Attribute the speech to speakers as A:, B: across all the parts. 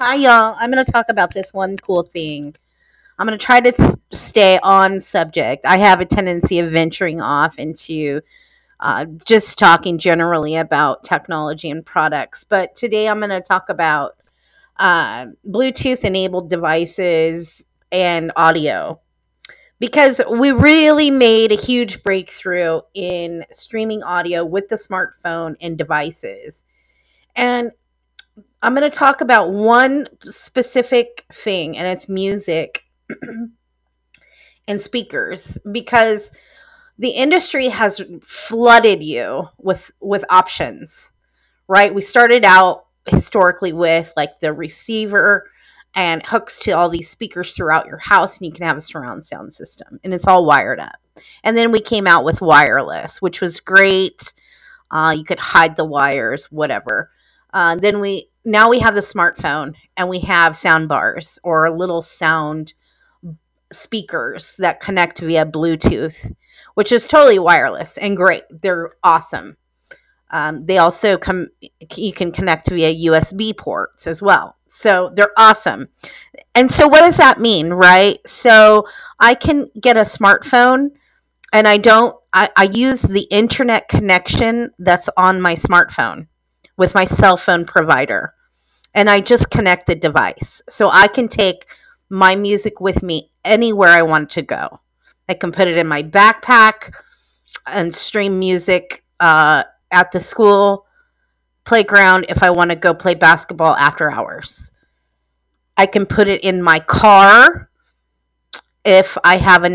A: Hi, y'all. I'm going to talk about this one cool thing. I'm going to try to stay on subject. I have a tendency of venturing off into just talking generally about technology and products. But today I'm going to talk about Bluetooth enabled devices and audio because we really made a huge breakthrough in streaming audio with the smartphone and devices. And I'm going to talk about one specific thing, and it's music and speakers, because the industry has flooded you with options, right? We started out historically with like the receiver and hooks to all these speakers throughout your house, and you can have a surround sound system, and it's all wired up. And then we came out with wireless, which was great. You could hide the wires, whatever. Then we now we have the smartphone, and we have sound bars or little sound speakers that connect via Bluetooth, which is totally wireless and great. They're awesome. They also come. You can connect via USB ports as well. So they're awesome. And so, what does that mean, right? So I can get a smartphone, and I use the internet connection that's on my smartphone with my cell phone provider, and I just connect the device. So I can take my music with me anywhere I want to go. I can put it in my backpack and stream music at the school playground if I want to go play basketball after hours. I can put it in my car if I have a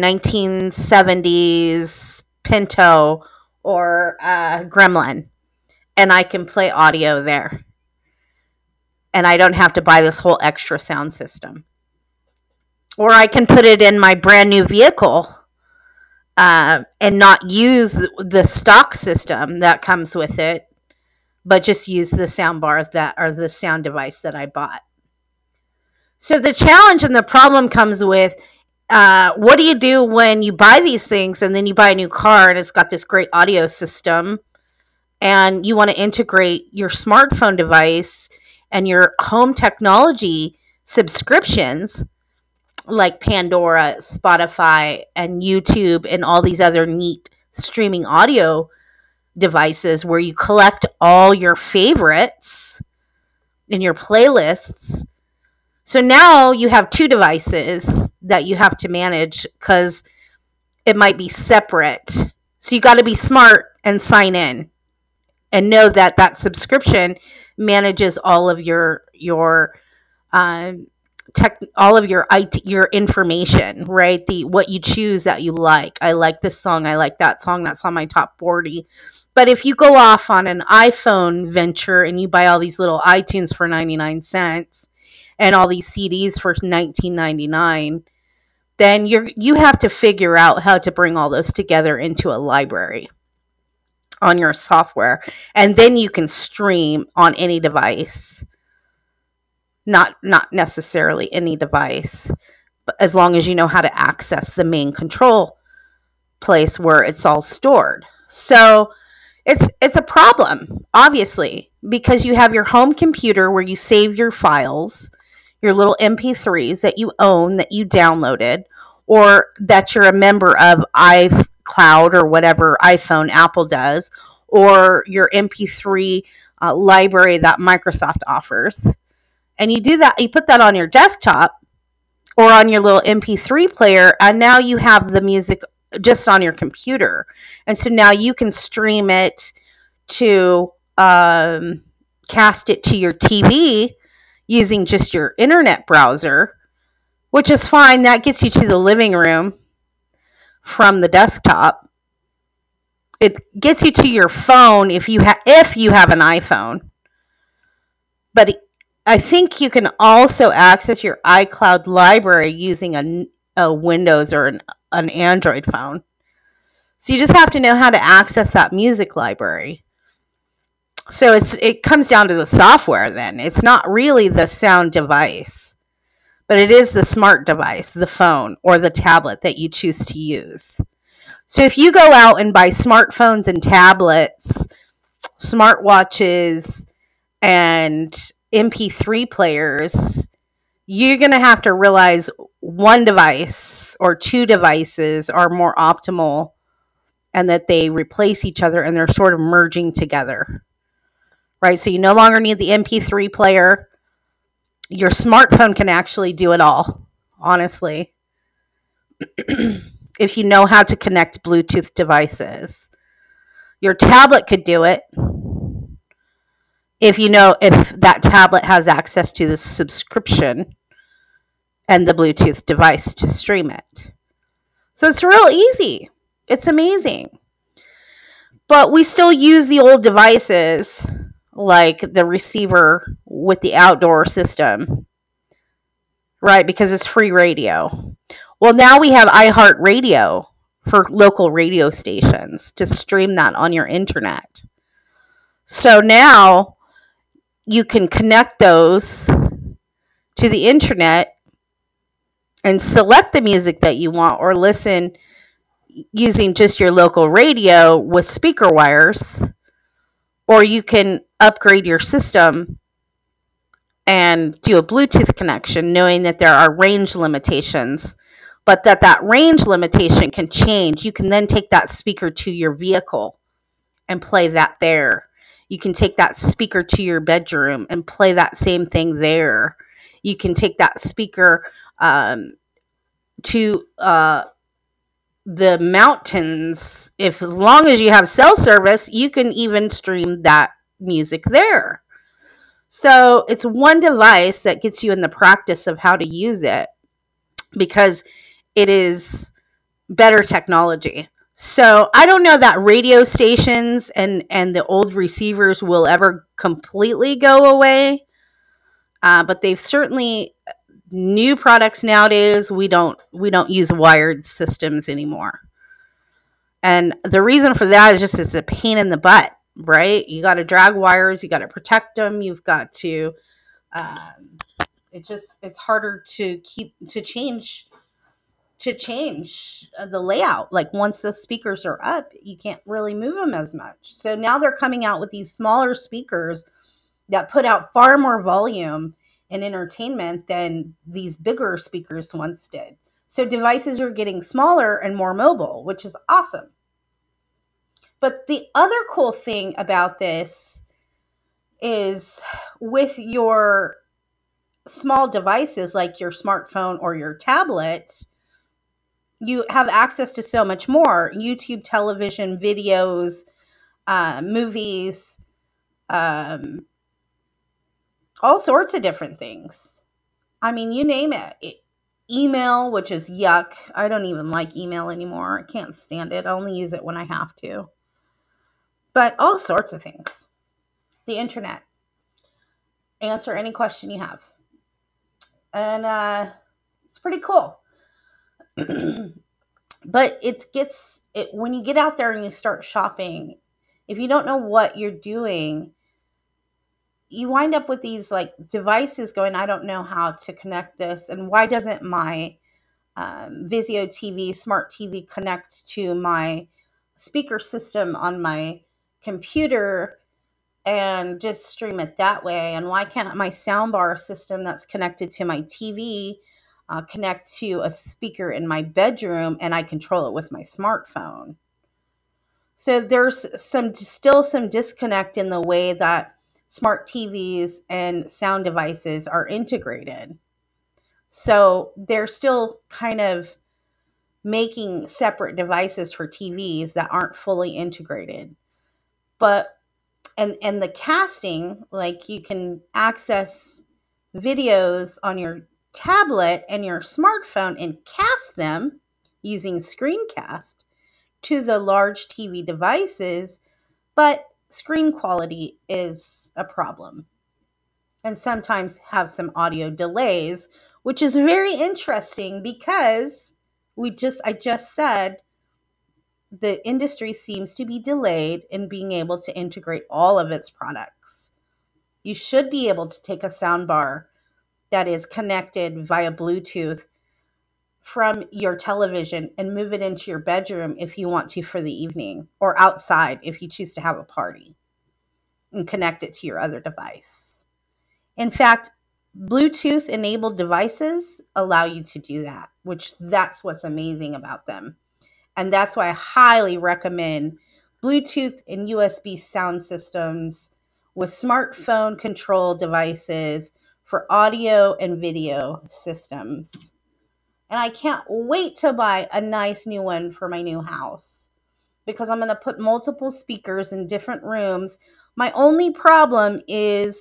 A: 1970s Pinto or Gremlin, and I can play audio there. And I don't have to buy this whole extra sound system. Or I can put it in my brand new vehicle and not use the stock system that comes with it, but just use the sound bar that or the sound device that I bought. So the challenge and the problem comes with what do you do when you buy these things and then you buy a new car and it's got this great audio system and you want to integrate your smartphone device and your home technology subscriptions like Pandora, Spotify, and YouTube, and all these other neat streaming audio devices where you collect all your favorites in your playlists. So now you have two devices that you have to manage because it might be separate. So you got to be smart and sign in and know that that subscription manages all of your all of your information, right? The what you choose that you like. I like this song. I like that song. That's on my top 40. But if you go off on an iPhone venture and you buy all these little iTunes for 99 cents and all these CDs for 19.99, then you have to figure out how to bring all those together into a library on your software, and then you can stream on any device. Not necessarily any device, but as long as you know how to access the main control place where it's all stored. So it's a problem, obviously, because you have your home computer where you save your files, your little MP3s that you own, that you downloaded, or that you're a member of iCloud or whatever iPhone Apple does, or your MP3 library that Microsoft offers. And you do that, you put that on your desktop or on your little MP3 player, and now you have the music just on your computer. And so now you can stream it to cast it to your TV using just your internet browser, which is fine. That gets you to the living room from the desktop. It gets you to your phone if you have an iPhone. But I think you can also access your iCloud library using a Windows or an Android phone. So you just have to know how to access that music library. So it comes down to the software then. It's not really the sound device, but it is the smart device, the phone or the tablet that you choose to use. So if you go out and buy smartphones and tablets, smartwatches, and MP3 players, you're going to have to realize one device or two devices are more optimal and that they replace each other and they're sort of merging together, right? So you no longer need the MP3 player. Your smartphone can actually do it all, honestly, if you know how to connect Bluetooth devices. Your tablet could do it if you know if that tablet has access to the subscription and the Bluetooth device to stream it. So it's real easy. It's amazing. But we still use the old devices like the receiver with the outdoor system, right? Because it's free radio. Well, now we have iHeartRadio for local radio stations to stream that on your internet. So now you can connect those to the internet and select the music that you want or listen using just your local radio with speaker wires, or you can upgrade your system and do a Bluetooth connection knowing that there are range limitations, but that range limitation can change. You can then take that speaker to your vehicle and play that there. You can take that speaker to your bedroom and play that same thing there. You can take that speaker to the mountains. If as long as you have cell service, you can even stream that music there. So it's one device that gets you in the practice of how to use it because it is better technology. So I don't know that radio stations and the old receivers will ever completely go away, but they've certainly new products nowadays. We don't use wired systems anymore, and the reason for that is just it's a pain in the butt, right? You got to drag wires, you got to protect them, you've got to. It's harder to change the layout. Like once those speakers are up, you can't really move them as much. So now they're coming out with these smaller speakers that put out far more volume and entertainment than these bigger speakers once did. So devices are getting smaller and more mobile, which is awesome. But the other cool thing about this is with your small devices like your smartphone or your tablet, you have access to so much more: YouTube, television, videos, movies, all sorts of different things. I mean, you name it. Email, which is yuck. I don't even like email anymore. I can't stand it. I only use it when I have to. But all sorts of things. The internet. Answer any question you have. And it's pretty cool. But when you get out there and you start shopping, if you don't know what you're doing, you wind up with these like devices going, I don't know how to connect this, and why doesn't my Vizio TV, smart TV connect to my speaker system on my computer and just stream it that way? And why can't my soundbar system that's connected to my TV connect to a speaker in my bedroom and I control it with my smartphone? So there's still some disconnect in the way that smart TVs and sound devices are integrated. So they're still kind of making separate devices for TVs that aren't fully integrated. But and the casting, like you can access videos on your tablet and your smartphone and cast them using screencast to the large TV devices, but screen quality is a problem and sometimes have some audio delays, which is very interesting because I just said the industry seems to be delayed in being able to integrate all of its products. You should be able to take a soundbar that is connected via Bluetooth from your television and move it into your bedroom if you want to for the evening, or outside if you choose to have a party, and connect it to your other device. In fact, Bluetooth enabled devices allow you to do that, which that's what's amazing about them. And that's why I highly recommend Bluetooth and USB sound systems with smartphone control devices for audio and video systems. And I can't wait to buy a nice new one for my new house because I'm going to put multiple speakers in different rooms. My only problem is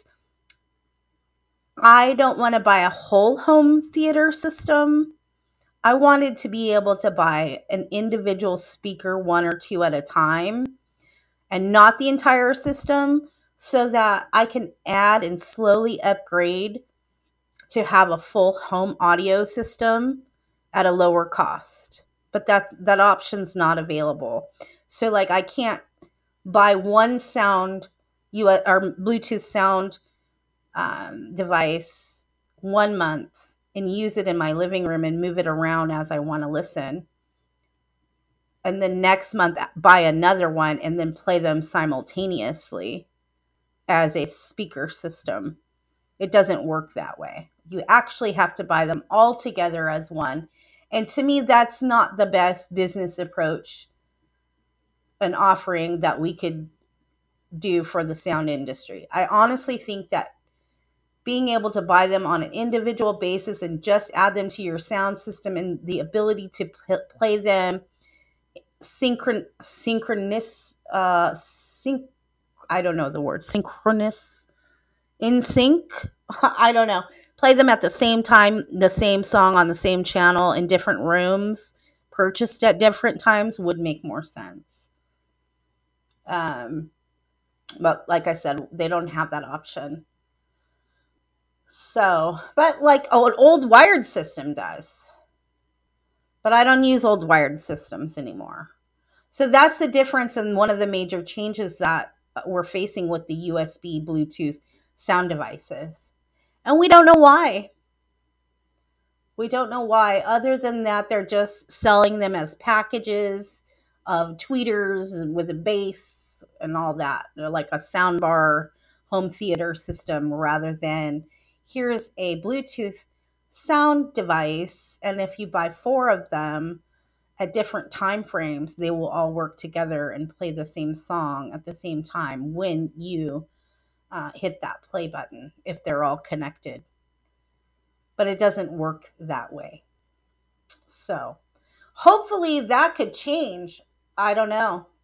A: I don't want to buy a whole home theater system. I wanted to be able to buy an individual speaker, one or two at a time, and not the entire system, so that I can add and slowly upgrade to have a full home audio system at a lower cost. But that option's not available. So like I can't buy one sound or Bluetooth sound device 1 month and use it in my living room and move it around as I want to listen. And then next month, buy another one and then play them simultaneously as a speaker system. It doesn't work that way. You actually have to buy them all together as one. And to me, that's not the best business approach and offering that we could do for the sound industry. I honestly think that being able to buy them on an individual basis and just add them to your sound system and the ability to play them synchronous I don't know the word synchronous in sync. I don't know. Play them at the same time, the same song on the same channel in different rooms, purchased at different times would make more sense. Um, but like I said, they don't have that option. So, but like, oh, an old wired system does. But I don't use old wired systems anymore. So that's the difference and one of the major changes that we're facing with the USB Bluetooth sound devices. And we don't know why. We don't know why, other than that, they're just selling them as packages of tweeters with a bass and all that. They're like a soundbar home theater system rather than here's a Bluetooth sound device. And if you buy four of them at different time frames, they will all work together and play the same song at the same time when you hit that play button if they're all connected. But it doesn't work that way. So hopefully that could change. I don't know.